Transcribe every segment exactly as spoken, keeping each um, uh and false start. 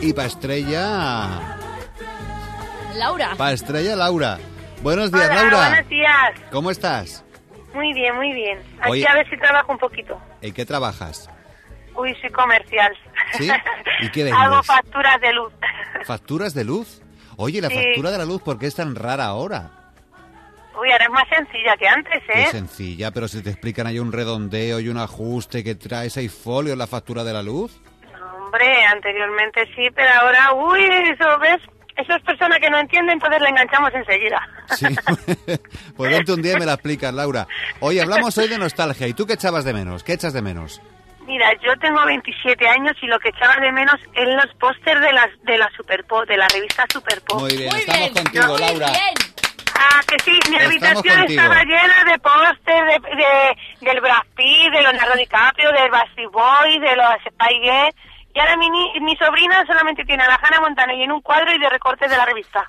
Y para Estrella... Laura. Para Estrella, Laura. Buenos días, Hola, Laura. buenos días. ¿Cómo estás? Muy bien, muy bien. Aquí Oye. a ver si trabajo un poquito. ¿En qué trabajas? Uy, soy comercial. ¿Sí? ¿Y qué vendes? Hago facturas de luz. ¿Facturas de luz? Oye, la Sí. factura de la luz, ¿por qué es tan rara ahora? Uy, ahora es más sencilla que antes, ¿eh? Es sencilla, pero si te explican ahí un redondeo y un ajuste que trae seis folios la factura de la luz. Hombre, anteriormente sí, pero ahora, uy, eso, ¿ves? Esas personas que no entienden, entonces le enganchamos enseguida. Sí, pues vente un día y me la explicas, Laura. Oye, hablamos hoy de nostalgia. ¿Y tú qué echabas de menos? ¿Qué echas de menos? Mira, yo tengo veintisiete años y lo que echaba de menos es los pósters de las de la Superpop, de la revista Superpop. Muy bien, Muy estamos bien. contigo, Muy Laura. bien. Ah, que sí, mi Estamos habitación contigo. estaba llena de pósters de, de, del Brad Pitt, de Leonardo DiCaprio, del Backstreet Boys, de los Spice Girls. Y ahora mi, ni- mi sobrina solamente tiene a la Hannah Montana y en un cuadro y de recortes de la revista.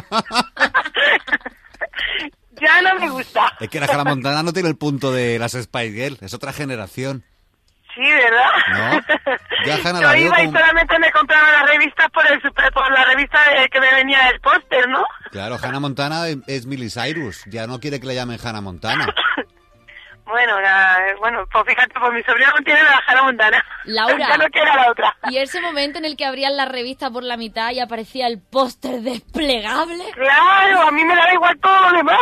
Ya no me gusta. Es que la Hannah Montana no tiene el punto de las Spice Girls, es otra generación. Sí, ¿verdad? No. Ya Hannah Yo la veo iba y como- solamente me compraba las revistas por el super, por la revista de que me venía el póster, ¿no? Claro, Hannah Montana es- es Miley Cyrus, ya no quiere que le llamen Hannah Montana. Bueno, la- bueno, pues fíjate, pues mi sobrina no tiene la Hannah Montana. Laura. Ya no quiere a la otra. Y ese momento en el que abrían la revista por la mitad y aparecía el póster desplegable. Claro, a mí me daba igual todo lo demás.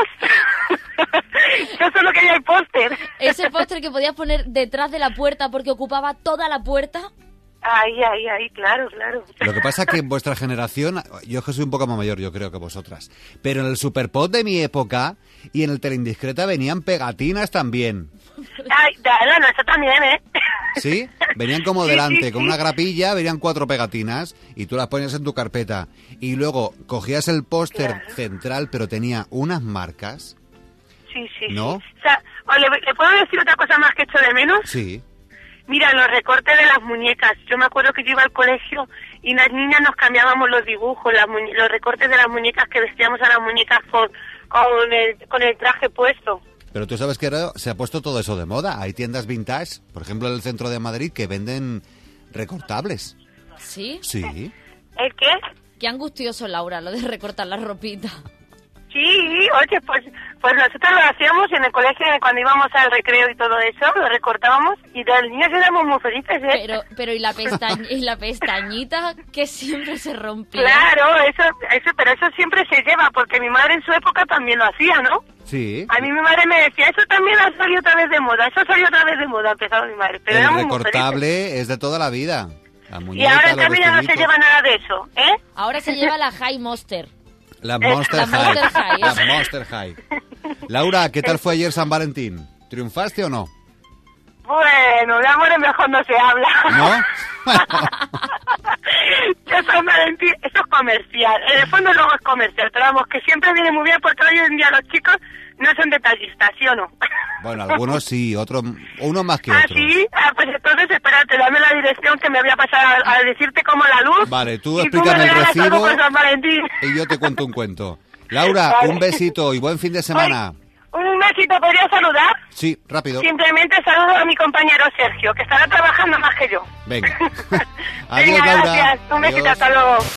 Yo solo quería el póster. Ese póster que podías poner detrás de la puerta porque ocupaba toda la puerta. Ahí, ahí, ahí, claro, claro. Lo que pasa es que en vuestra generación, yo que soy un poco más mayor, yo creo que vosotras, pero en el Superpop de mi época y en el Teleindiscreta venían pegatinas también. Ay, dale, no, eso también, ¿eh? ¿Sí? Venían como Sí, delante, sí, con sí. una grapilla, venían cuatro pegatinas y tú las ponías en tu carpeta. Y luego cogías el póster Claro. central, pero tenía unas marcas. Sí, sí, ¿No? sí. O sea, ¿o le, ¿le puedo decir otra cosa más que echo de menos? Sí. Mira, los recortes de las muñecas. Yo me acuerdo que yo iba al colegio y las niñas nos cambiábamos los dibujos, las muñe- los recortes de las muñecas que vestíamos a las muñecas con, con, el, con el traje puesto. Pero tú sabes que ahora se ha puesto todo eso de moda. Hay tiendas vintage, por ejemplo en el centro de Madrid, que venden recortables. ¿Sí? Sí. ¿El qué? Qué angustioso, Laura, lo de recortar la ropita. Sí, oye, pues, pues nosotros lo hacíamos en el colegio cuando íbamos al recreo y todo eso, lo recortábamos y los niños éramos muy felices, ¿eh? Pero, pero ¿y la pestañ- y la pestañita que siempre se rompía? Claro, eso, eso, pero eso siempre se lleva, porque mi madre en su época también lo hacía, ¿no? Sí. A mí mi madre me decía, eso también ha salido otra vez de moda, eso salió otra vez de moda, empezaba mi madre. Pero El éramos muy recortable es de toda la vida. La felices. Y muñeca, ahora en los cambio ya no se vestiditos. lleva nada de eso, ¿eh? Ahora se lleva la High Monster. Las Monster Las High. Monster High. Las Monster High. Laura, ¿qué tal fue ayer San Valentín? ¿Triunfaste o no? Bueno, de amores mejor no se habla. ¿No? Yo San Valentín, eso es comercial. En el fondo luego es comercial, pero vamos, que siempre viene muy bien porque hoy en día los chicos no son detallistas, ¿sí o no? Bueno, algunos sí, otros, unos más que ¿Ah, otros. sí? Ah, pues entonces espérate, dame la dirección que me voy a pasar a, a decirte cómo la luz. Vale, tú y explícame me el regalas algo recibo por San Valentín. y yo te cuento un cuento. Laura, Vale. un besito y buen fin de semana. Oye, un besito, ¿podría saludar? Sí, rápido. Simplemente saludo a mi compañero Sergio, que estará trabajando más que yo. Venga. Adiós, Venga, Laura. gracias. Un besito, Adiós. hasta luego.